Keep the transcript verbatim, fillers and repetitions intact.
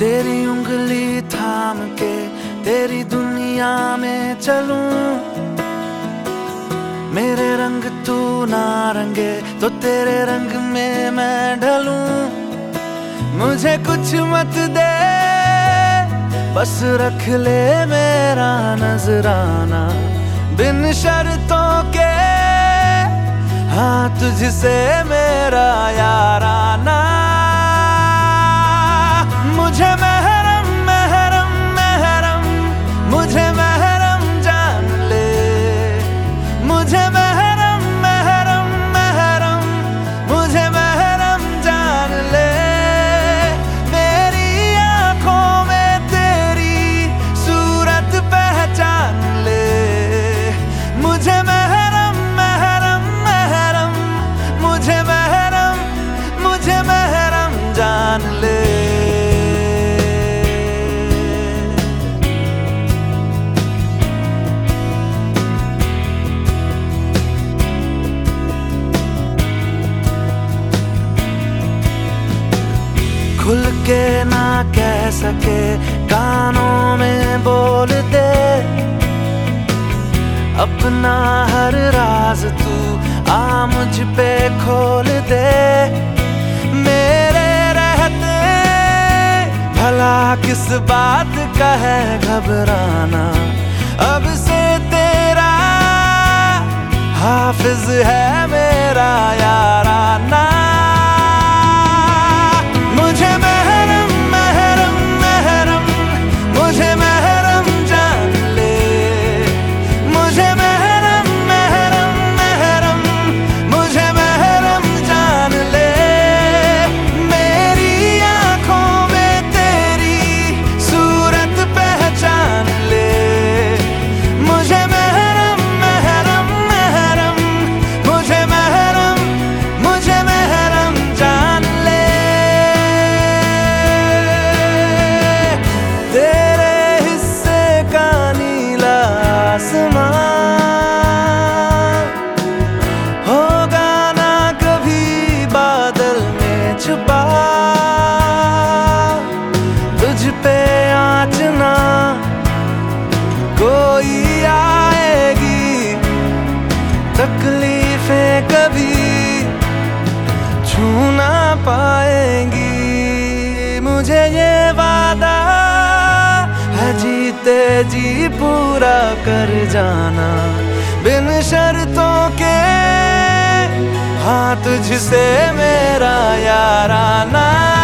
तेरी उंगली थाम के तेरी दुनिया में चलूं, मेरे रंग तू ना रंगे तो तेरे रंग में मैं ढलूं। मुझे कुछ मत दे, बस रख ले मेरा नजराना, बिन शर्तों के हाँ तुझसे मेरा याराना। मुझे महरम महरम महरम मुझे महरम जान ले, मुझे महरम महरम महरम मुझे महरम जान ले। मेरी आंखों में तेरी सूरत पहचान ले, मुझे महरम महरम महरम मुझे महरम मुझे महरम जान ले। खुल के ना कह सके कानों में बोल दे, अपना हर राज तू आ मुझ पे खोल दे। मेरे रहते भला किस बात का है घबराना, अब से तेरा हाफिज है मेरा याराना। मुझे महरम महरम महरम मुझे महरम जान ले, मुझे महरम महरम महरम मुझे महरम जान ले। मेरी आंखों में तेरी सूरत पहचान ले, मुझे महरम महरम महरम मुझे महरम मुझे महरम जान ले। तेरे हिस्से का नीला आसमां होगा ना कभी बादल में छुपा, तुझ पे आँच ना कोई आएगी, तकलीफें कभी छू ना पाएंगी। मुझे ये वादा है जीते जी पूरा कर जाना, बिन शर्तों के हाँ तुझसे मेरा याराना।